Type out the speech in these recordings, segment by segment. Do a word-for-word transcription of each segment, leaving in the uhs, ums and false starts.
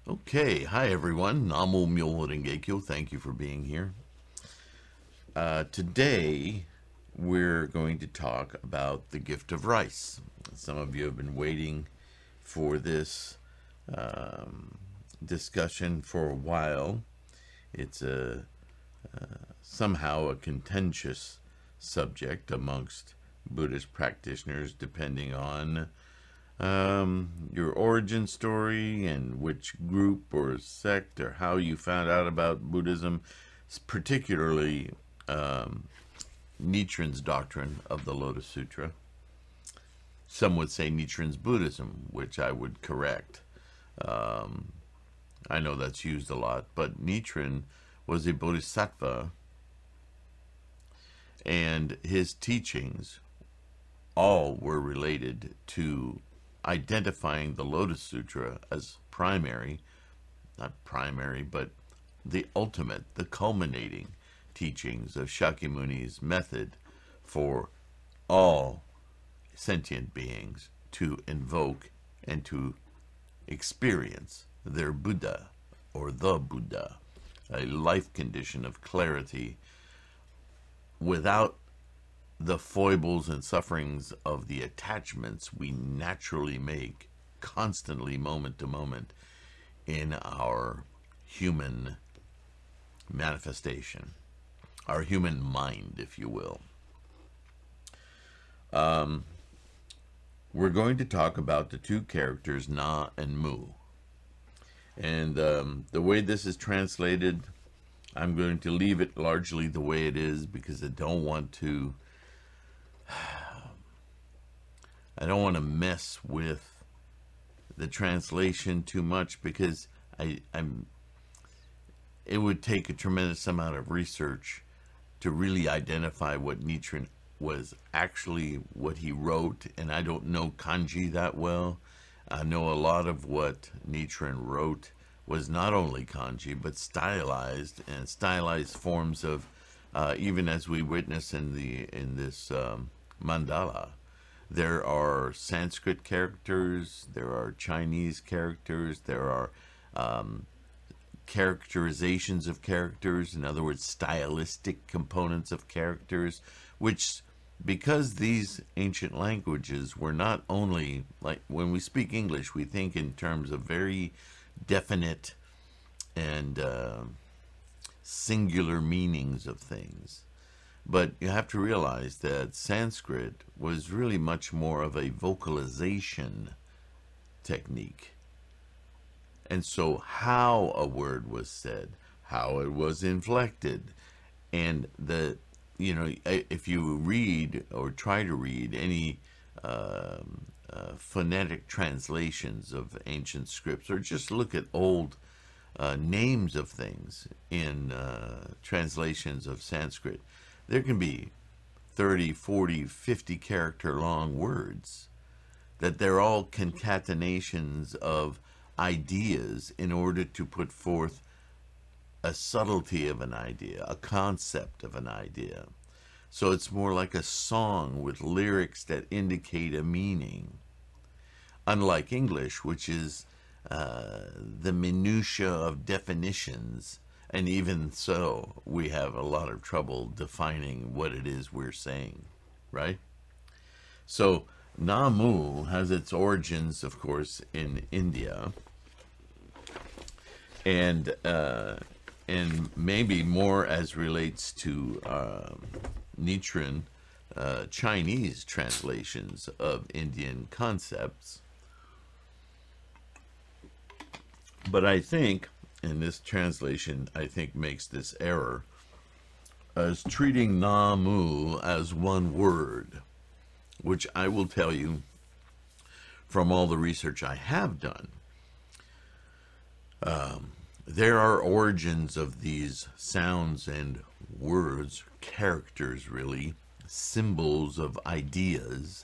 Okay, hi everyone. Namo Myoho Rengekyo. Thank you for being here. Uh, today, we're going to talk about the gift of rice. Some of you have been waiting for this um, discussion for a while. It's a uh, somehow a contentious subject amongst Buddhist practitioners, depending on um, your origin story and which group or sect or how you found out about Buddhism, particularly um, Nichiren's doctrine of the Lotus Sutra. Some would say Nichiren's Buddhism, which I would correct. Um, I know that's used a lot, but Nichiren was a bodhisattva, and his teachings all were related to identifying the Lotus Sutra as primary, not primary, but the ultimate, the culminating teachings of Shakyamuni's method for all sentient beings to invoke and to experience their Buddha or the Buddha, a life condition of clarity without the foibles and sufferings of the attachments we naturally make constantly, moment to moment, in our human manifestation, our human mind, if you will. Um, we're going to talk about the two characters, Na and Mu. And um, the way this is translated, I'm going to leave it largely the way it is because I don't want to I don't want to mess with the translation too much because I, I'm. It would take a tremendous amount of research to really identify what Nichiren was actually what he wrote, and I don't know kanji that well. I know a lot of what Nichiren wrote was not only kanji but stylized and stylized forms of, uh, even as we witness in the in this um, mandala. There are Sanskrit characters, there are Chinese characters, there are um, characterizations of characters, in other words, stylistic components of characters, which, because these ancient languages were not only, like when we speak English, we think in terms of very definite and uh, singular meanings of things. But you have to realize that Sanskrit was really much more of a vocalization technique. And so how a word was said, how it was inflected, and the, you know, if you read or try to read any um, uh, phonetic translations of ancient scripts, or just look at old uh, names of things in uh, translations of Sanskrit, there can be thirty, forty, fifty character long words that they're all concatenations of ideas in order to put forth a subtlety of an idea, a concept of an idea. So it's more like a song with lyrics that indicate a meaning. Unlike English, which is uh, the minutiae of definitions. And even so, we have a lot of trouble defining what it is we're saying, right? So, Namu has its origins, of course, in India, and uh, and maybe more as relates to um, Nichiren, uh, Chinese translations of Indian concepts. But I think, and this translation, I think, makes this error, as treating Namu as one word, which I will tell you from all the research I have done, um, there are origins of these sounds and words, characters really, symbols of ideas,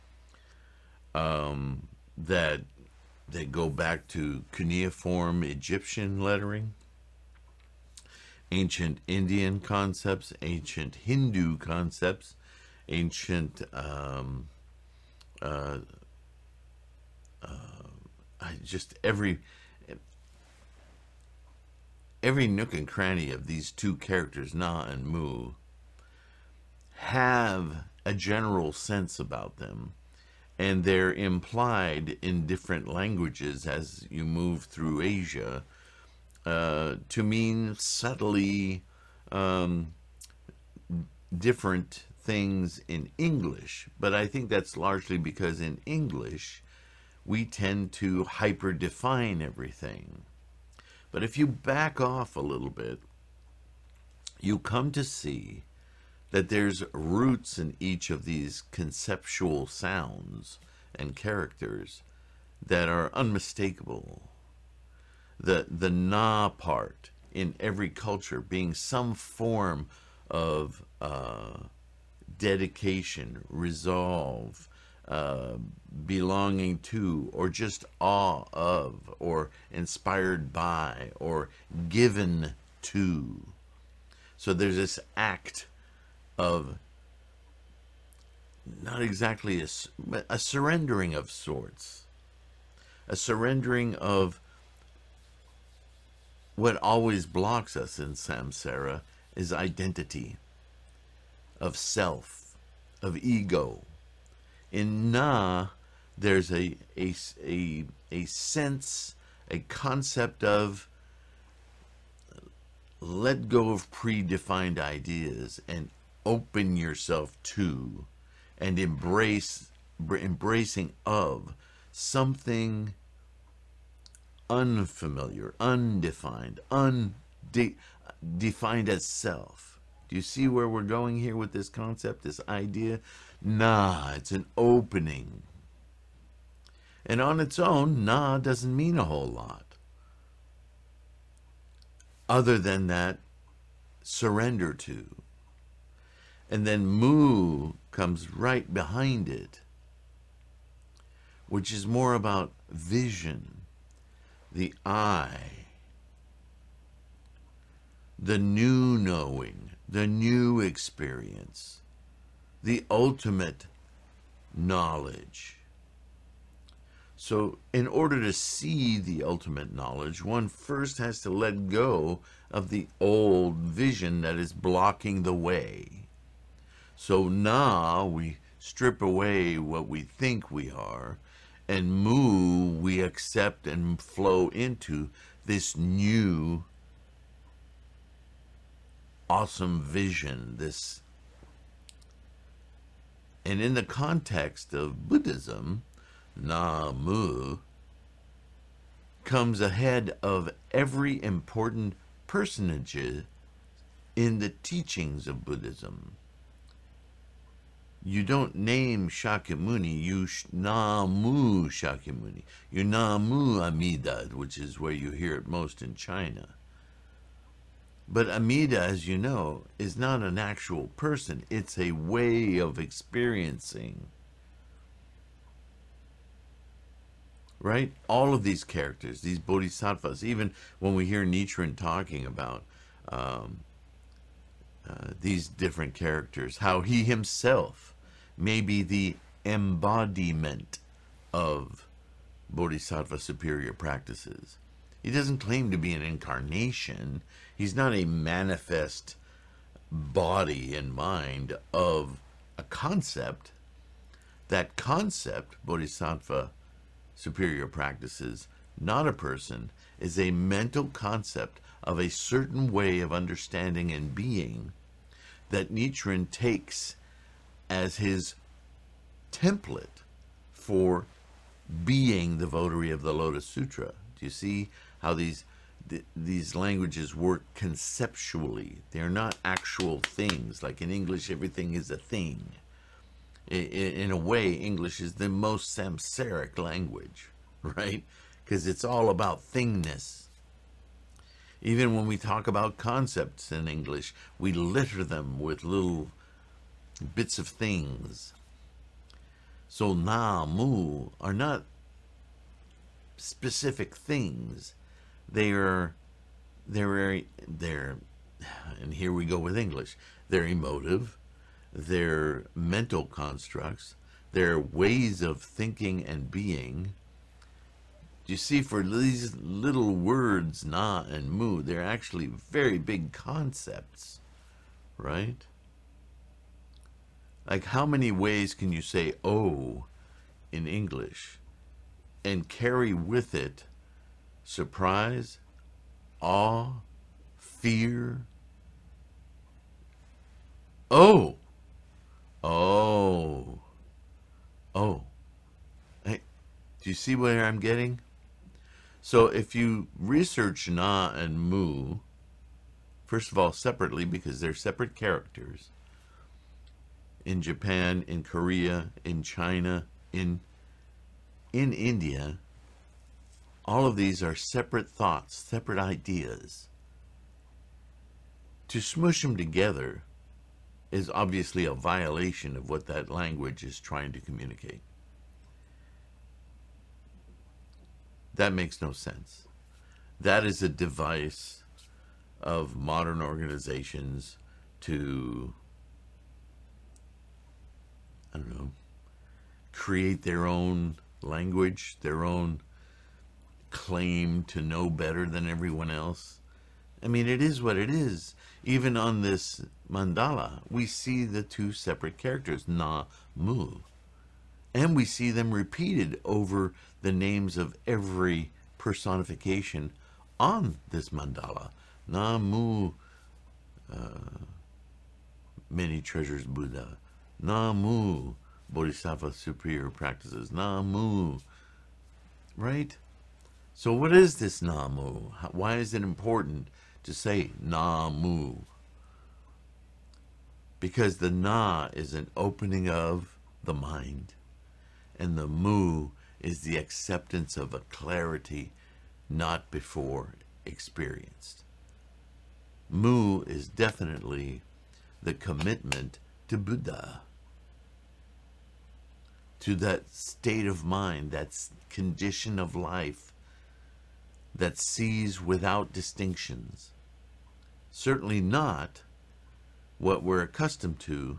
um, that they go back to cuneiform Egyptian lettering, ancient Indian concepts, ancient Hindu concepts, ancient um, uh, uh, I just every every nook and cranny of these two characters, Na and Mu, have a general sense about them, and they're implied in different languages as you move through Asia uh, to mean subtly um, different things in English. But I think that's largely because in English we tend to hyper-define everything. But if you back off a little bit, you come to see that there's roots in each of these conceptual sounds and characters that are unmistakable. The, the Na part in every culture being some form of uh, dedication, resolve, uh, belonging to, or just awe of, or inspired by, or given to. So there's this act of not exactly a, a surrendering of sorts, a surrendering of what always blocks us in samsara is identity, of self, of ego. In Na, there's a, a, a, a sense, a concept of let go of predefined ideas and open yourself to and embrace embracing of something unfamiliar, undefined, undefined as self. Do you see where we're going here with this concept, this idea? Na, it's an opening. And on its own, Na doesn't mean a whole lot, other than that surrender to. And then Mu comes right behind it, which is more about vision, the eye, the new knowing, the new experience, the ultimate knowledge. So in order to see the ultimate knowledge, one first has to let go of the old vision that is blocking the way. So Na, we strip away what we think we are, and Mu, we accept and flow into this new awesome vision, this. And in the context of Buddhism, Na Mu comes ahead of every important personage in the teachings of Buddhism. You don't name Shakyamuni, you Na Mu Shakyamuni. You Na Mu Amida, which is where you hear it most in China. But Amida, as you know, is not an actual person. It's a way of experiencing. Right? All of these characters, these bodhisattvas, even when we hear Nichiren talking about um, uh, these different characters, how he himself may be the embodiment of bodhisattva superior practices. He doesn't claim to be an incarnation. He's not a manifest body and mind of a concept. That concept, bodhisattva superior practices, not a person, is a mental concept of a certain way of understanding and being that Nichiren takes as his template for being the votary of the Lotus Sutra. Do you see how these th- these languages work conceptually? They're not actual things. Like in English, everything is a thing. I- in a way, English is the most samsaric language, right? Because it's all about thingness. Even when we talk about concepts in English, we litter them with little bits of things. So Na, Mu are not specific things. They are, they're, they're, and here we go with English, they're emotive, they're mental constructs, they're ways of thinking and being You see, for these little words, na and mu, they're actually very big concepts, right? Like, how many ways can you say oh in English and carry with it surprise, awe, fear? Oh, oh, oh. Hey, do you see where I'm getting? So if you research na and mu, first of all, separately, because they're separate characters, in Japan, in Korea, in China, in in India, all of these are separate thoughts, separate ideas. To smush them together is obviously a violation of what that language is trying to communicate. That makes no sense. That is a device of modern organizations to, I don't know, create their own language, their own claim to know better than everyone else. I mean, it is what it is. Even on this mandala, we see the two separate characters, na, mu. And we see them repeated over the names of every personification on this mandala. Na, mu, uh, many treasures Buddha. Na, mu, Bodhisattva superior practices. Na, mu. Right? So what is this na, mu? Why is it important to say na, mu? Because the na is an opening of the mind, and the mu is the acceptance of a clarity not before experienced. Mu is definitely the commitment to Buddha, to that state of mind, that condition of life that sees without distinctions. Certainly not what we're accustomed to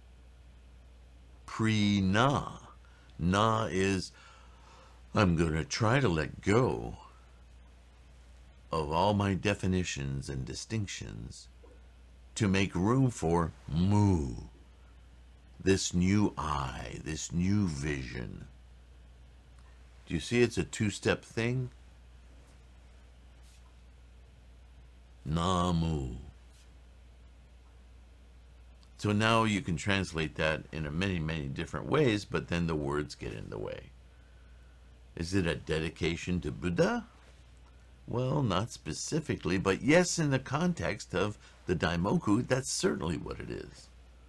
pre-na. Na is, I'm going to try to let go of all my definitions and distinctions to make room for mu, this new I, this new vision. Do you see it's a two-step thing? Na-mu. So now you can translate that in many, many different ways, but then the words get in the way. Is it a dedication to Buddha? Well, not specifically, but yes, in the context of the Daimoku, that's certainly what it is.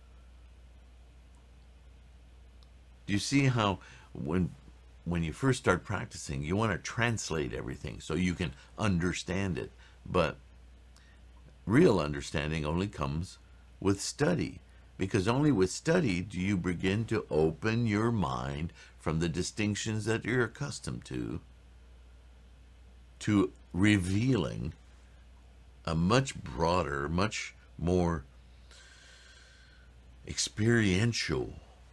Do you see how when when you first start practicing, you want to translate everything so you can understand it, but real understanding only comes with study, because only with study do you begin to open your mind from the distinctions that you're accustomed to, to revealing a much broader, much more experiential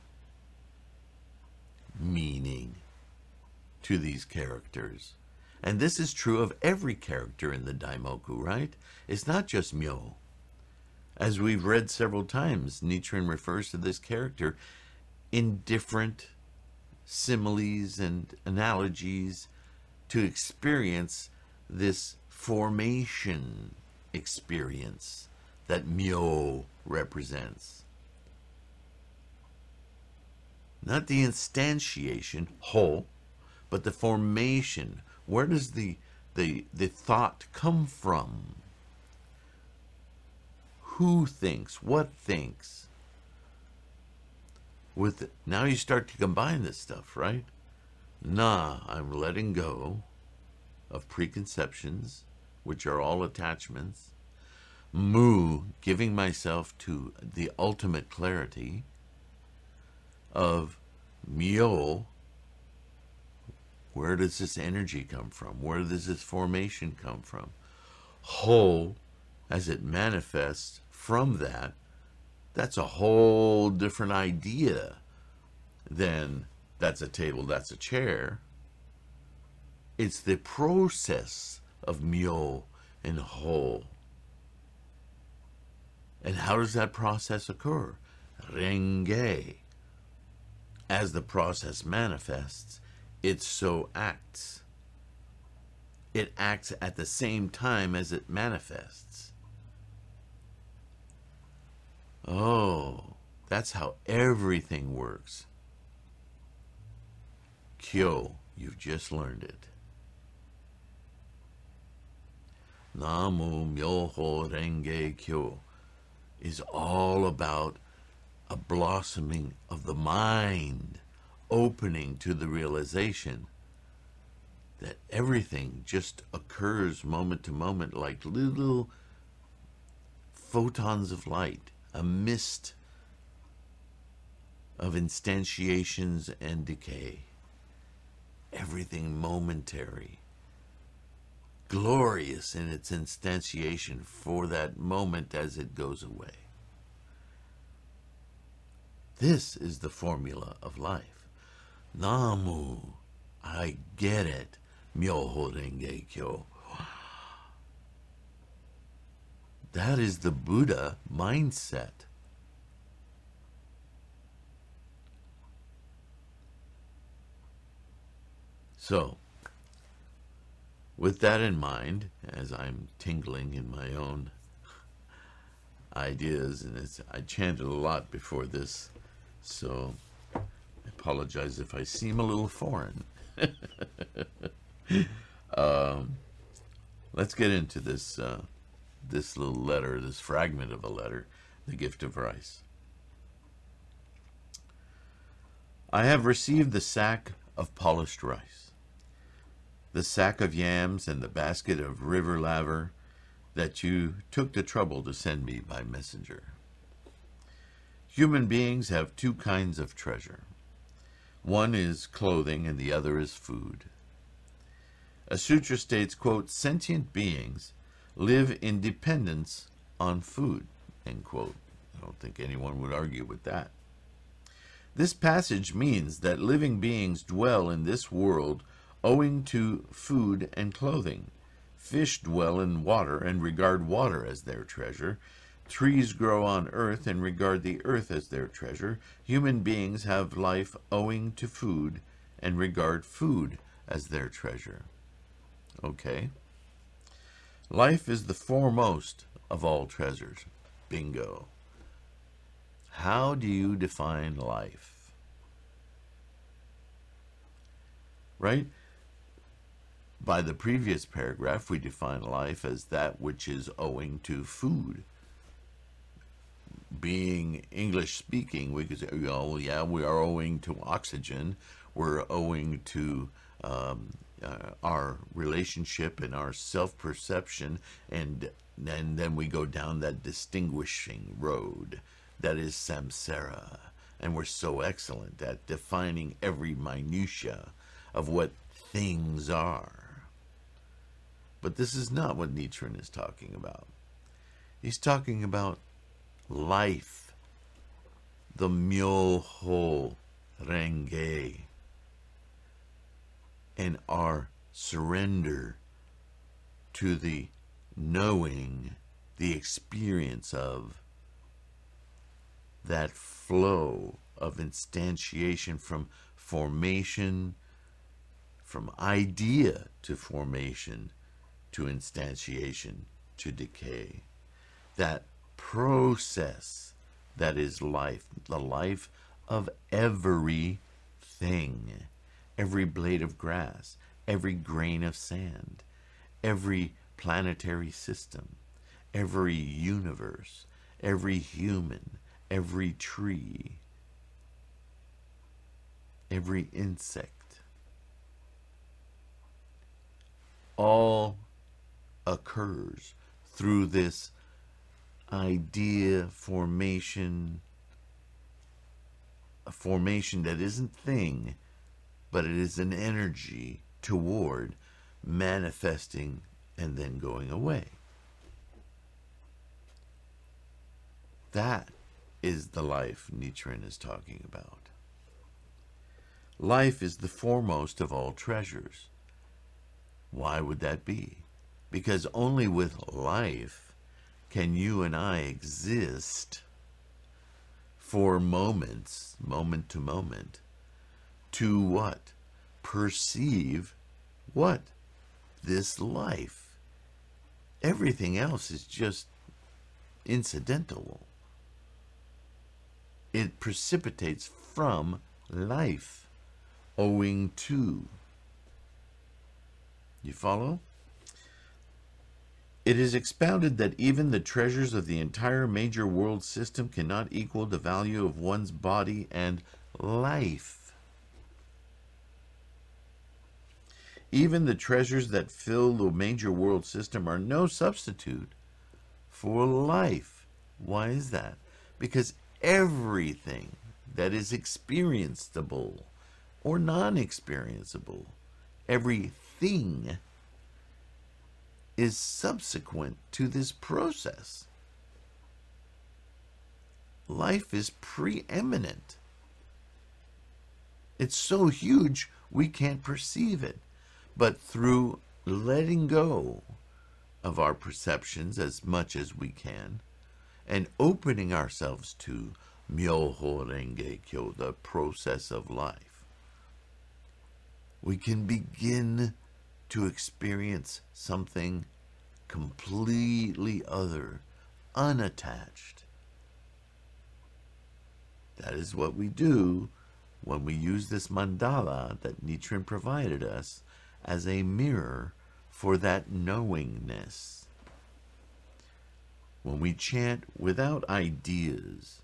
meaning to these characters. And this is true of every character in the Daimoku, right? It's not just Myo. As we've read several times, Nichiren refers to this character in different similes and analogies to experience this formation experience that Myo represents. Not the instantiation, Ho, but the formation. Where does the, the, the thought come from? Who thinks? What thinks? With now you start to combine this stuff, right? Na, I'm letting go of preconceptions, which are all attachments. Mu, giving myself to the ultimate clarity of Myo. Where does this energy come from? Where does this formation come from? Ho, as it manifests from that, that's a whole different idea than that's a table, that's a chair. It's the process of myo and ho. And how does that process occur? Renge. As the process manifests, it so acts. It acts at the same time as it manifests. Oh, that's how everything works. Kyo, you've just learned it. Namu Myoho Renge Kyo is all about a blossoming of the mind, opening to the realization that everything just occurs moment to moment like little photons of light, a mist of instantiations and decay. Everything momentary, glorious in its instantiation for that moment as it goes away. This is the formula of life. Namu, I get it. Myoho Renge Kyo. That is the Buddha mindset. So, with that in mind, as I'm tingling in my own ideas, and it's, I chanted a lot before this, so I apologize if I seem a little foreign. um, let's get into this uh, this little letter, this fragment of a letter, the gift of rice. I have received the sack of polished rice, the sack of yams, and the basket of river laver that you took the trouble to send me by messenger. Human beings have two kinds of treasure. One is clothing and the other is food. A sutra states, quote, sentient beings live in dependence on food, end quote. I don't think anyone would argue with that. This passage means that living beings dwell in this world owing to food and clothing. Fish dwell in water and regard water as their treasure. Trees grow on earth and regard the earth as their treasure. Human beings have life owing to food and regard food as their treasure. Okay. Life is the foremost of all treasures. Bingo. How do you define life? Right? By the previous paragraph, we define life as that which is owing to food. Being English speaking, we could say, oh, yeah, we are owing to oxygen. We're owing to um, uh, our relationship and our self-perception, and, and then we go down that distinguishing road that is samsara. And we're so excellent at defining every minutia of what things are. But this is not what Nichiren is talking about. He's talking about life, the Myoho Renge, and our surrender to the knowing, the experience of that flow of instantiation from formation, from idea to formation, to instantiation, to decay. That process that is life, the life of everything, every blade of grass, every grain of sand, every planetary system, every universe, every human, every tree, every insect, all occurs through this idea formation, a formation that isn't thing, but it is an energy toward manifesting and then going away. That is the life Nichiren is talking about. Life is the foremost of all treasures. Why would that be? Because only with life can you and I exist for moments, moment to moment, to what? Perceive what? This life. Everything else is just incidental. It precipitates from life, owing to. You follow? It is expounded that even the treasures of the entire major world system cannot equal the value of one's body and life. Even the treasures that fill the major world system are no substitute for life. Why is that? Because everything that is experienceable or non-experienceable, everything is subsequent to this process. Life is preeminent. It's so huge we can't perceive it. But through letting go of our perceptions as much as we can and opening ourselves to Myoho Renge Kyo, the process of life, we can begin to experience something completely other, unattached. That is what we do when we use this mandala that Nichiren provided us as a mirror for that knowingness. When we chant without ideas,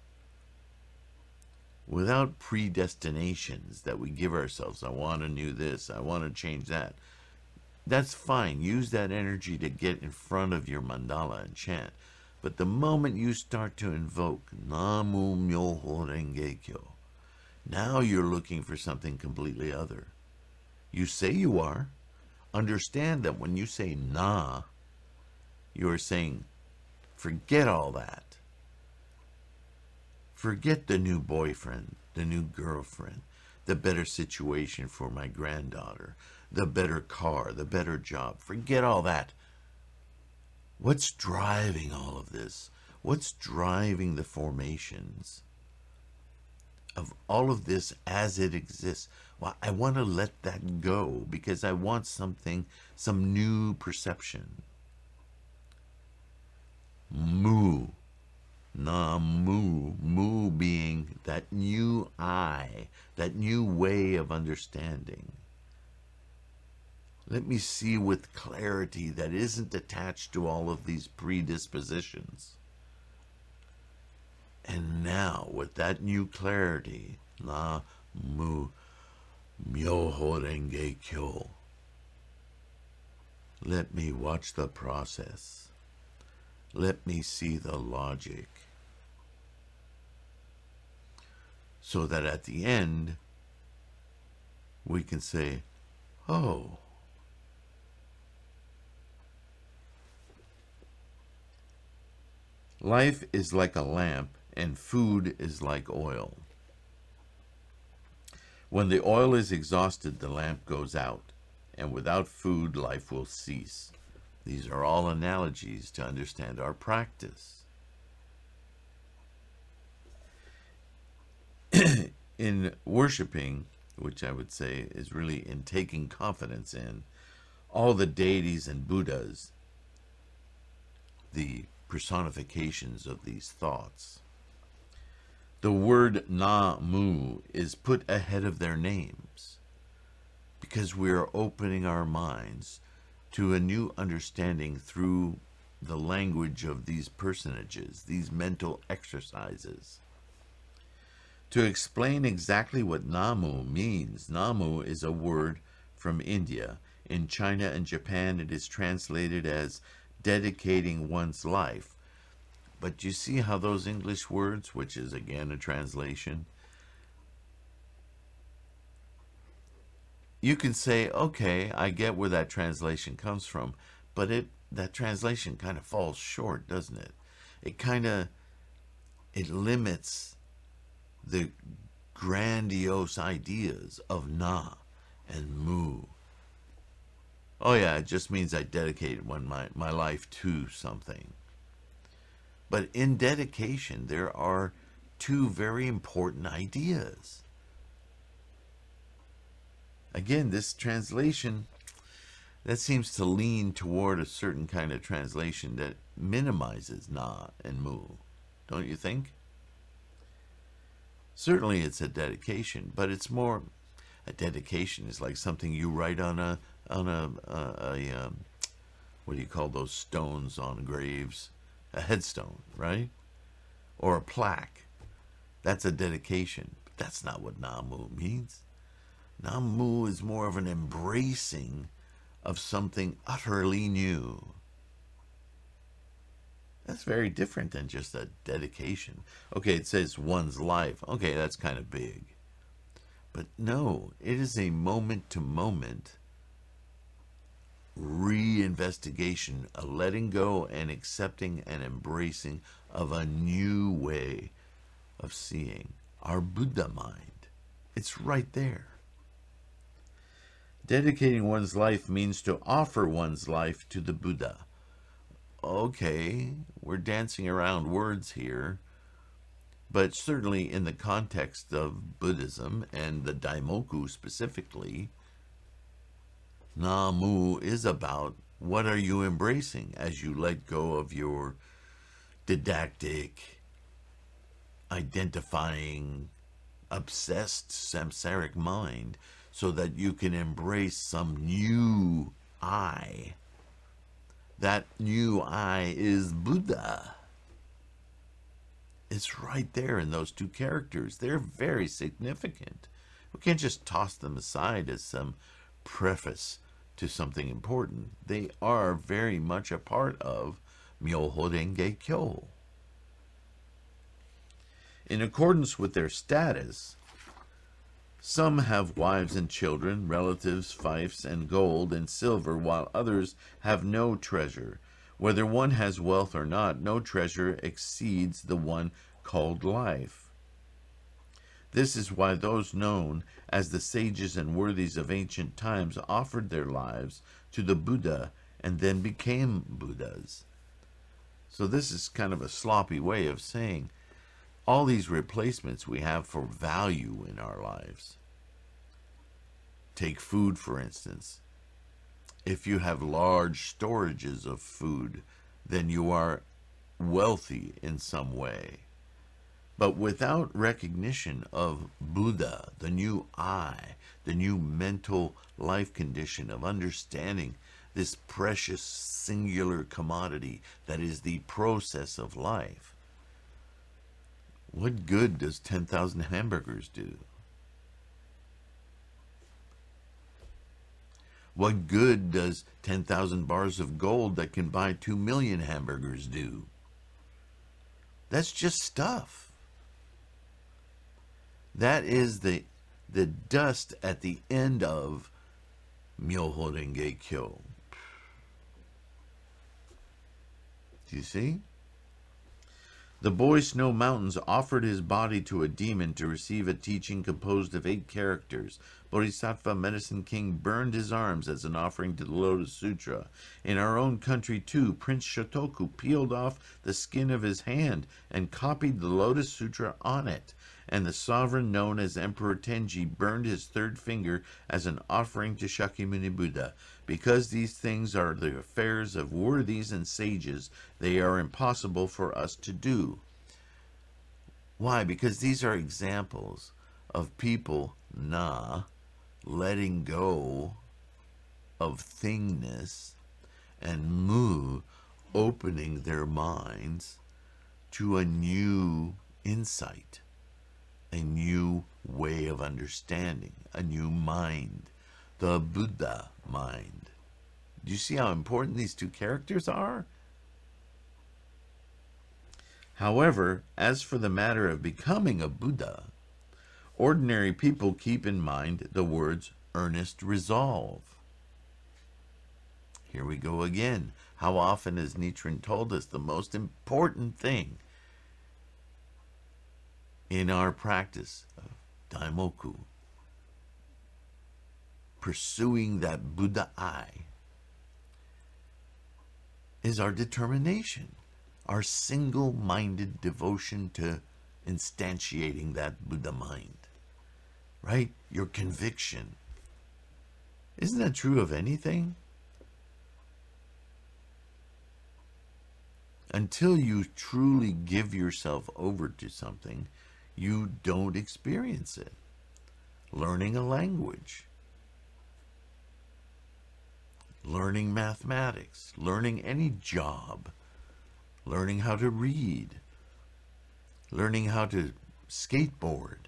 without predestinations that we give ourselves, I want to do this, I want to change that, that's fine. Use that energy to get in front of your mandala and chant. But the moment you start to invoke Namu Myoho Renge Kyo, now you're looking for something completely other. You say you are. Understand that when you say Na, you are saying, forget all that. Forget the new boyfriend, the new girlfriend, the better situation for my granddaughter, the better car, the better job. Forget all that. What's driving all of this? What's driving the formations of all of this as it exists? Well, I want to let that go because I want something, some new perception. Mu. Na mu. Mu being that new I, that new way of understanding. Let me see with clarity that isn't attached to all of these predispositions. And now, with that new clarity, Na Mu Myoho Renge Kyo, let me watch the process. Let me see the logic. So that at the end, we can say, oh, life is like a lamp and food is like oil. When the oil is exhausted, the lamp goes out, and without food, life will cease. These are all analogies to understand our practice. In worshiping, which I would say is really in taking confidence in, all the deities and Buddhas, the personifications of these thoughts, the word Na-Mu is put ahead of their names because we are opening our minds to a new understanding through the language of these personages, these mental exercises. To explain exactly what Namu means, Namu is a word from India. In China and Japan, it is translated as dedicating one's life. But you see how those English words, which is again a translation, you can say, okay, I get where that translation comes from, but it that translation kind of falls short, doesn't it? It kind of, it limits the grandiose ideas of Na and Mu. Oh yeah, it just means I dedicated one my, my life to something. But in dedication, there are two very important ideas. Again, this translation, that seems to lean toward a certain kind of translation that minimizes na and mu. Don't you think? Certainly it's a dedication, but it's more, a dedication is like something you write on a, on a, a, a um, what do you call those stones on graves? A headstone, right? Or a plaque. That's a dedication. But that's not what Namu means. Namu is more of an embracing of something utterly new. That's very different than just a dedication. Okay, it says one's life. Okay, that's kind of big. But no, it is a moment-to-moment reinvestigation, a letting go and accepting and embracing of a new way of seeing our Buddha mind. It's right there. Dedicating one's life means to offer one's life to the Buddha. Okay, we're dancing around words here, but certainly in the context of Buddhism and the Daimoku specifically, Namu is about what are you embracing as you let go of your didactic, identifying, obsessed samsaric mind so that you can embrace some new I. That new I is Buddha. It's right there in those two characters. They're very significant. We can't just toss them aside as some preface to something important. They are very much a part of Myoho Renge Kyo. In accordance with their status, some have wives and children, relatives, fiefs, and gold and silver, while others have no treasure. Whether one has wealth or not, no treasure exceeds the one called life. This is why those known as the sages and worthies of ancient times offered their lives to the Buddha and then became Buddhas. So this is kind of a sloppy way of saying all these replacements we have for value in our lives. Take food, for instance. If you have large storages of food, then you are wealthy in some way. But without recognition of Buddha, the new I, the new mental life condition of understanding this precious singular commodity that is the process of life, what good does ten thousand hamburgers do? What good does ten thousand bars of gold that can buy two million hamburgers do? That's just stuff. That is the the dust at the end of Myoho Renge Kyo. Do you see? The boy Snow Mountains offered his body to a demon to receive a teaching composed of eight characters. Bodhisattva Medicine King burned his arms as an offering to the Lotus Sutra. In our own country, too, Prince Shotoku peeled off the skin of his hand and copied the Lotus Sutra on it. And the sovereign known as Emperor Tenji burned his third finger as an offering to Shakyamuni Buddha. Because these things are the affairs of worthies and sages, they are impossible for us to do. Why? Because these are examples of people, na, letting go of thingness, and mu, opening their minds to a new insight, a new way of understanding, a new mind, the Buddha mind. Do you see how important these two characters are? However, as for the matter of becoming a Buddha, ordinary people keep in mind the words earnest resolve. Here we go again. How often has Nichiren told us the most important thing in our practice of Daimoku, pursuing that Buddha I, is our determination, our single-minded devotion to instantiating that Buddha mind, right? Your conviction. Isn't that true of anything? Until you truly give yourself over to something, you don't experience it. Learning a language, learning mathematics, learning any job, learning how to read, learning how to skateboard.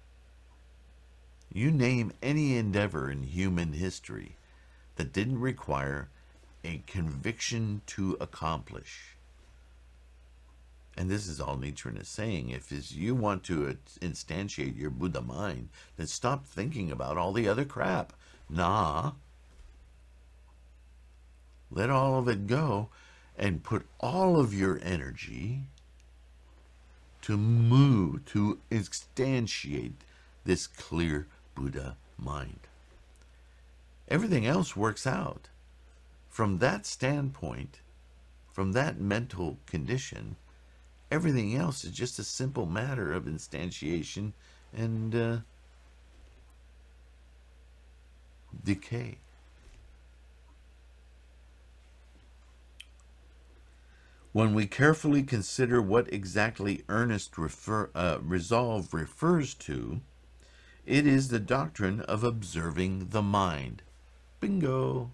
You name any endeavor in human history that didn't require a conviction to accomplish. And this is all Nichiren is saying. If is you want to instantiate your Buddha mind, then stop thinking about all the other crap. Nah. Let all of it go and put all of your energy to move, to instantiate this clear Buddha mind. Everything else works out. From that standpoint, from that mental condition, everything else is just a simple matter of instantiation and uh, decay. When we carefully consider what exactly earnest refer, uh, resolve refers to, it is the doctrine of observing the mind. Bingo!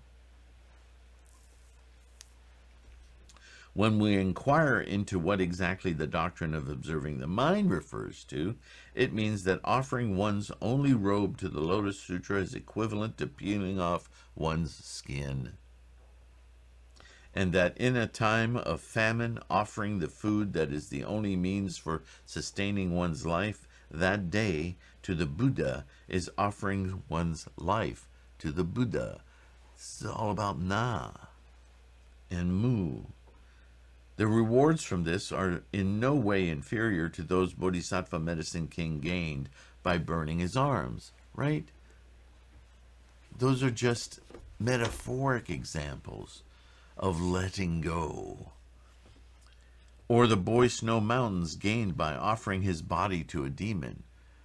When we inquire into what exactly the doctrine of observing the mind refers to, it means that offering one's only robe to the Lotus Sutra is equivalent to peeling off one's skin. And that in a time of famine, offering the food that is the only means for sustaining one's life that day to the Buddha is offering one's life to the Buddha. This is all about Na and Mu. The rewards from this are in no way inferior to those Bodhisattva Medicine King gained by burning his arms, right? Those are just metaphoric examples of letting go. Or the boy Snow Mountains gained by offering his body to a demon.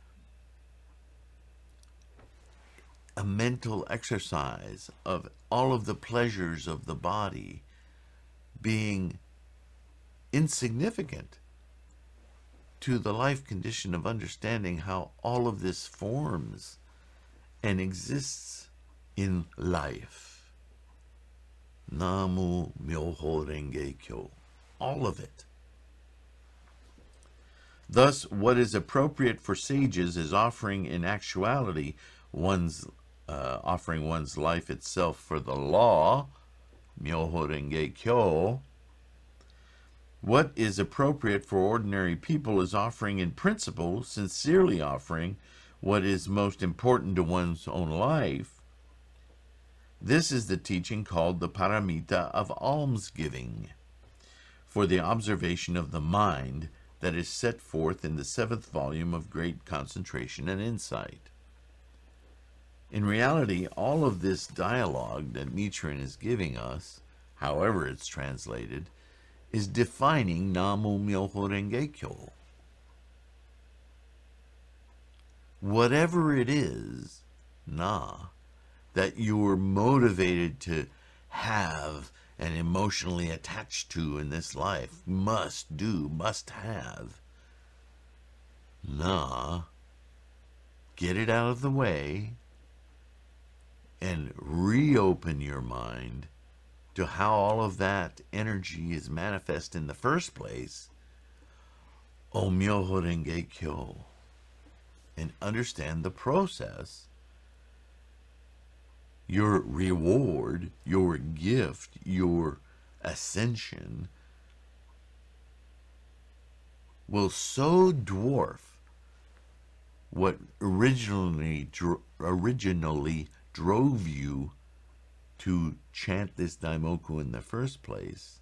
A mental exercise of all of the pleasures of the body being insignificant to the life condition of understanding how all of this forms and exists in life. Namu Myoho Renge Kyo. All of it. Thus, what is appropriate for sages is offering in actuality one's uh, offering one's life itself for the law, Myoho Renge Kyo. What is appropriate for ordinary people is offering in principle, sincerely offering what is most important to one's own life. This is the teaching called the paramita of almsgiving, for the observation of the mind that is set forth in the seventh volume of Great Concentration and Insight. In reality, all of this dialogue that Nichiren is giving us, however it's translated, is defining Namu Myoho Renge Kyo. Whatever it is, Na, that you're motivated to have and emotionally attached to in this life, must do, must have, Na, get it out of the way and reopen your mind to how all of that energy is manifest in the first place, O Myoho Renge Kyo, and understand the process. Your reward, your gift, your ascension will so dwarf what originally originally drove you to chant this Daimoku in the first place,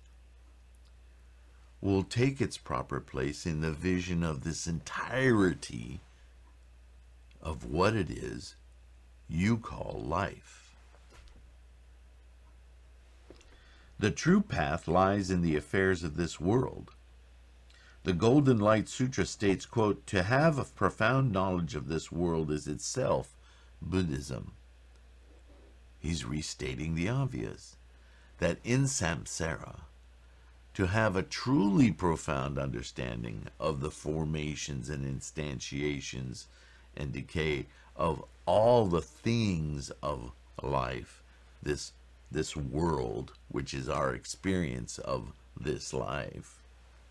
will take its proper place in the vision of this entirety of what it is you call life. The true path lies in the affairs of this world. The Golden Light Sutra states, quote, "To have a profound knowledge of this world is itself Buddhism." He's restating the obvious, that in samsara, to have a truly profound understanding of the formations and instantiations and decay of all the things of life, this, this world, which is our experience of this life,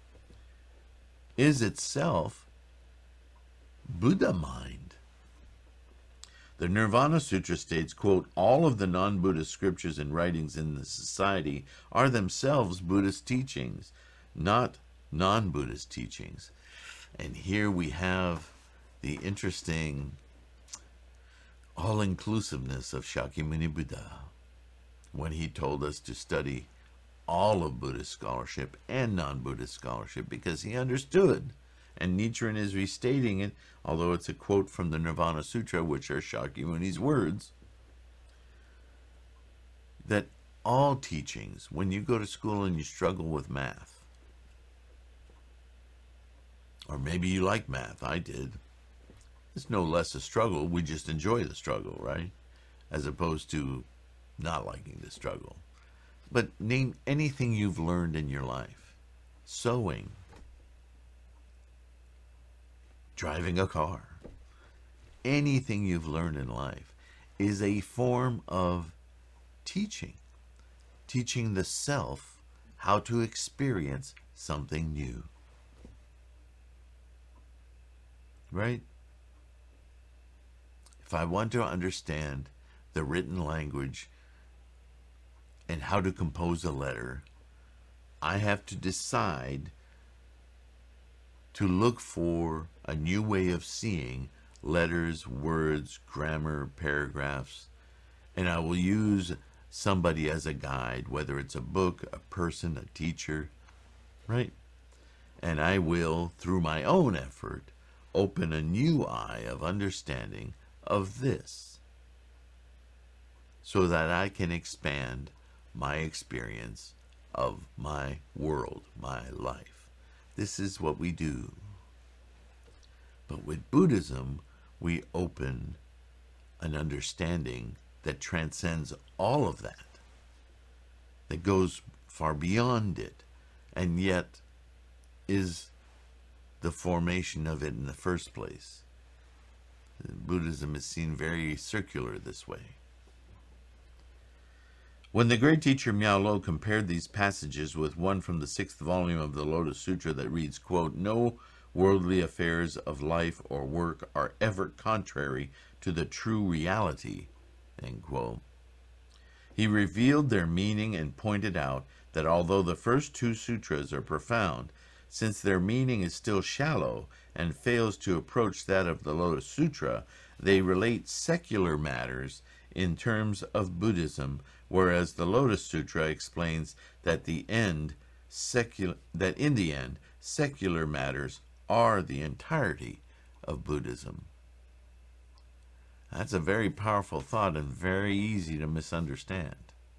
is itself Buddha mind. The Nirvana Sutra states, quote, "All of the non-Buddhist scriptures and writings in the society are themselves Buddhist teachings, not non-Buddhist teachings." And here we have the interesting all-inclusiveness of Shakyamuni Buddha when he told us to study all of Buddhist scholarship and non-Buddhist scholarship, because he understood, and Nichiren is restating it, although it's a quote from the Nirvana Sutra, which are Shakyamuni's words, that all teachings, when you go to school and you struggle with math, or maybe you like math, I did, it's no less a struggle, we just enjoy the struggle, right? As opposed to not liking the struggle. But name anything you've learned in your life. Sewing, driving a car, anything you've learned in life is a form of teaching. Teaching the self how to experience something new. Right? If I want to understand the written language and how to compose a letter, I have to decide to look for a new way of seeing letters, words, grammar, paragraphs, and I will use somebody as a guide, whether it's a book, a person, a teacher, right? And I will, through my own effort, open a new eye of understanding of this, so that I can expand my experience of my world, my life. This is what we do. But with Buddhism, we open an understanding that transcends all of that, that goes far beyond it, and yet is the formation of it in the first place. Buddhism is seen very circular this way. When the great teacher Miao Lo compared these passages with one from the sixth volume of the Lotus Sutra that reads, quote, "No worldly affairs of life or work are ever contrary to the true reality," end quote, he revealed their meaning and pointed out that although the first two sutras are profound, since their meaning is still shallow and fails to approach that of the Lotus Sutra, they relate secular matters in terms of Buddhism, whereas the Lotus Sutra explains that the end secular that in the end secular matters are the entirety of Buddhism. That's a very powerful thought and very easy to misunderstand.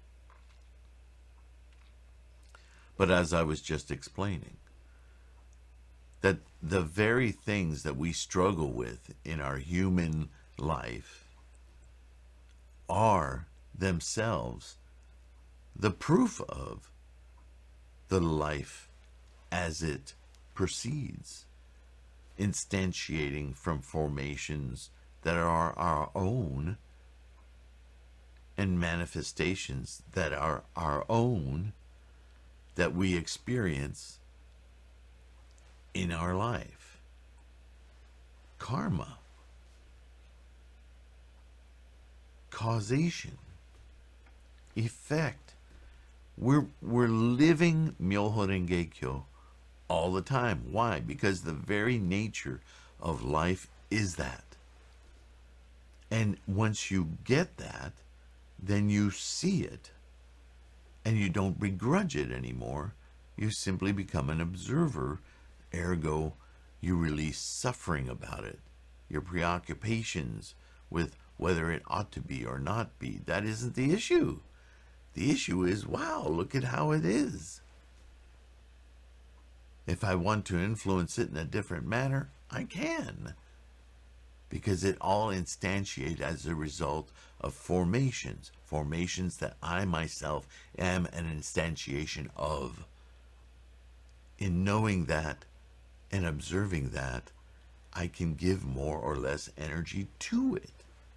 But as I was just explaining, that the very things that we struggle with in our human life are themselves the proof of the life as it proceeds, instantiating from formations that are our own and manifestations that are our own, that we experience in our life. Karma, causation, effect. We're, we're living Myoho Renge Kyo all the time. Why? Because the very nature of life is that. And once you get that, then you see it, and you don't begrudge it anymore. You simply become an observer, ergo, you release suffering about it. Your preoccupations with whether it ought to be or not be, that isn't the issue. The issue is, wow, look at how it is. If I want to influence it in a different manner, I can. Because it all instantiates as a result of formations. Formations that I myself am an instantiation of. In knowing that and observing that, I can give more or less energy to it.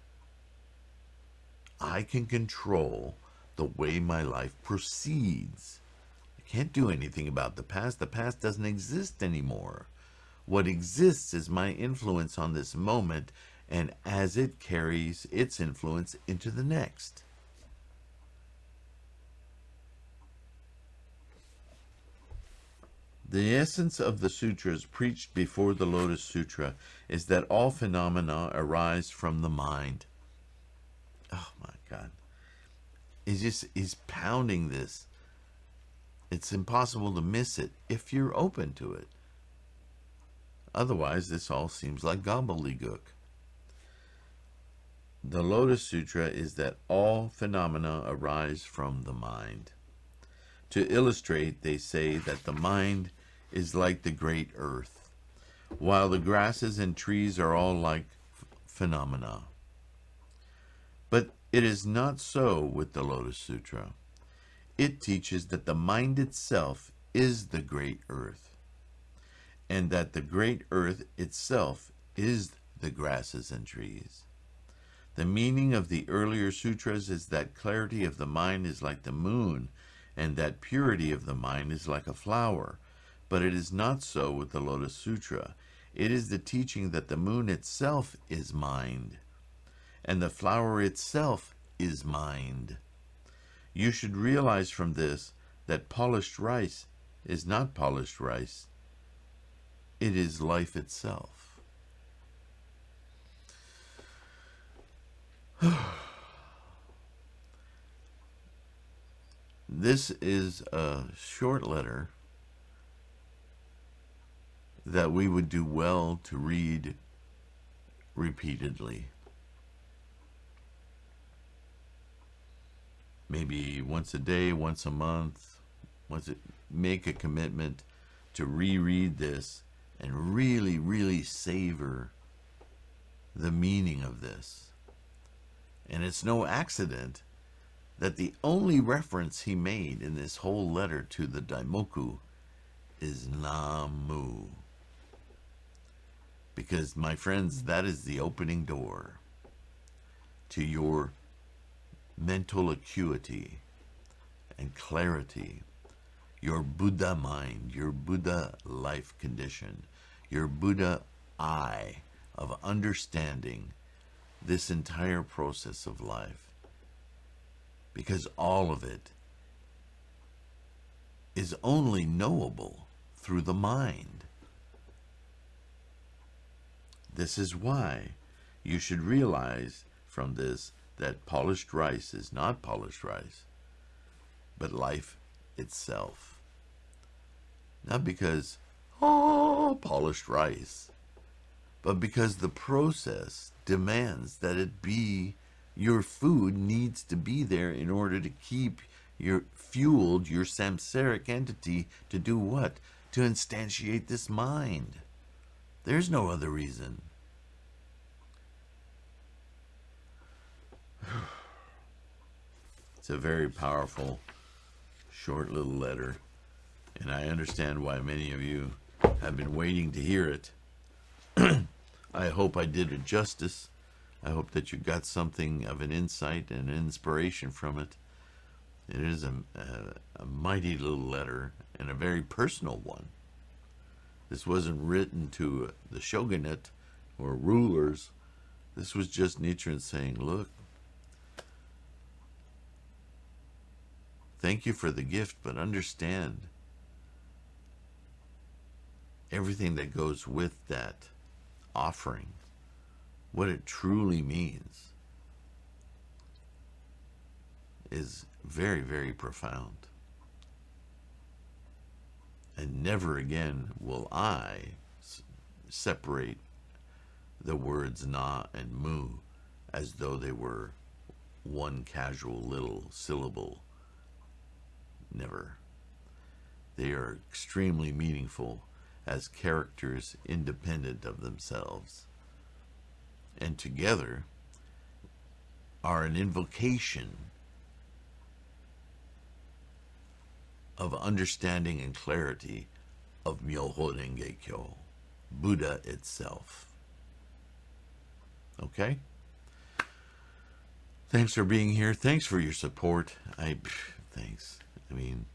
I can control the way my life proceeds. I can't do anything about the past. The past doesn't exist anymore. What exists is my influence on this moment, and as it carries its influence into the next. The essence of the sutras preached before the Lotus Sutra is that all phenomena arise from the mind. Oh my God. He's just, he's pounding this. It's impossible to miss it if you're open to it. Otherwise, this all seems like gobbledygook. The Lotus Sutra is that all phenomena arise from the mind. To illustrate, they say that the mind is like the great earth, while the grasses and trees are all like f- phenomena. But it is not so with the Lotus Sutra. It teaches that the mind itself is the great earth, and that the great earth itself is the grasses and trees. The meaning of the earlier sutras is that clarity of the mind is like the moon, and that purity of the mind is like a flower. But it is not so with the Lotus Sutra. It is the teaching that the moon itself is mind, and the flower itself is mind. You should realize from this that polished rice is not polished rice. It is life itself. This is a short letter that we would do well to read repeatedly. Maybe once a day, once a month, once it, make a commitment to reread this and really, really savor the meaning of this. And it's no accident that the only reference he made in this whole letter to the Daimoku is Namu. Because, my friends, that is the opening door to your mental acuity and clarity, your Buddha mind, your Buddha life condition, your Buddha eye of understanding this entire process of life. Because all of it is only knowable through the mind. This is why you should realize from this that polished rice is not polished rice, but life itself. Not because, oh, polished rice, but because the process demands that it be, your food needs to be there in order to keep your fueled, your samsaric entity to do what? To instantiate this mind. There's no other reason. It's a very powerful, short little letter, and I understand why many of you have been waiting to hear it. I hope I did it justice. I hope that you got something of an insight and inspiration from it. It is a, a, a mighty little letter and a very personal one. This wasn't written to the shogunate or rulers. This was just Nichiren saying, look, thank you for the gift, but understand everything that goes with that offering, what it truly means, is very, very profound. And never again will I s- separate the words na and mu as though they were one casual little syllable never. They are extremely meaningful as characters independent of themselves, and together are an invocation of understanding and clarity of Myoho Renge Kyo, Buddha itself. Okay? Thanks for being here. Thanks for your support. I, thanks. I mean,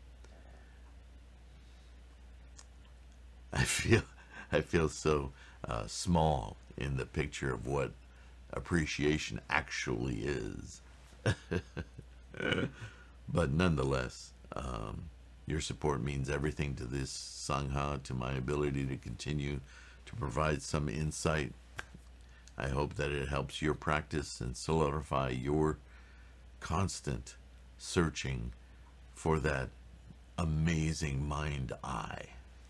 I feel, I feel so uh, small in the picture of what appreciation actually is. But nonetheless, um, your support means everything to this Sangha, to my ability to continue to provide some insight. I hope that it helps your practice and solidify your constant searching for that amazing mind-eye.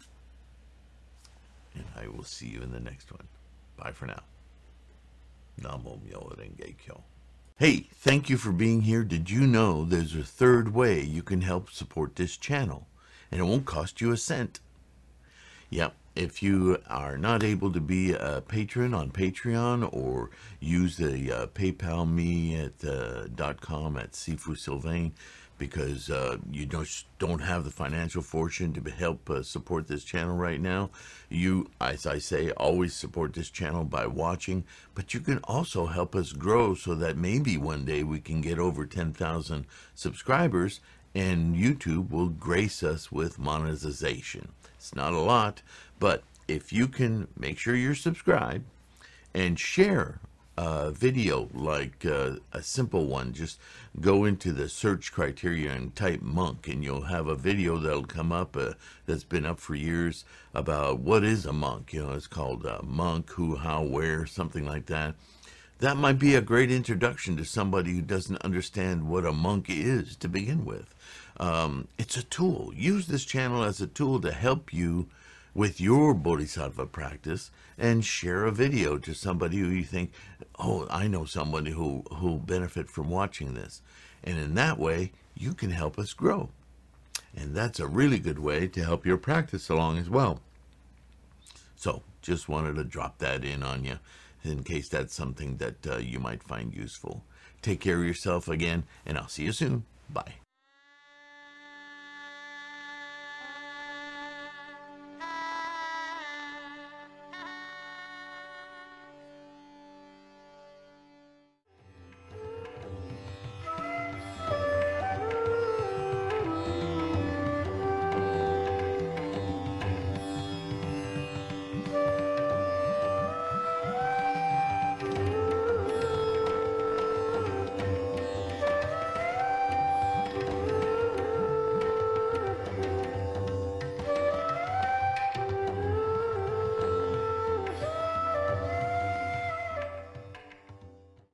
And I will see you in the next one. Bye for now. Namo Myoho Renge Kyo. Hey, thank you for being here. Did you know there's a third way you can help support this channel, and it won't cost you a cent? Yep, if you are not able to be a patron on Patreon or use the uh, PayPal me at uh, dot com at Sifu Sylvain, because uh, you just don't have the financial fortune to help uh, support this channel right now. You, as I say, always support this channel by watching, but you can also help us grow so that maybe one day we can get over ten thousand subscribers and YouTube will grace us with monetization. It's not a lot, but if you can make sure you're subscribed and share a video like uh, a simple one, just go into the search criteria and type monk, and you'll have a video that'll come up uh, that's been up for years about what is a monk. You know, it's called uh, monk, who, how, where, something like that. That might be a great introduction to somebody who doesn't understand what a monk is to begin with. Um, it's a tool. Use this channel as a tool to help you with your bodhisattva practice, and share a video to somebody who you think, oh, I know somebody who who'll benefit from watching this. And in that way, you can help us grow. And that's a really good way to help your practice along as well. So, just wanted to drop that in on you, in case that's something that uh, you might find useful. Take care of yourself again, and I'll see you soon. Bye.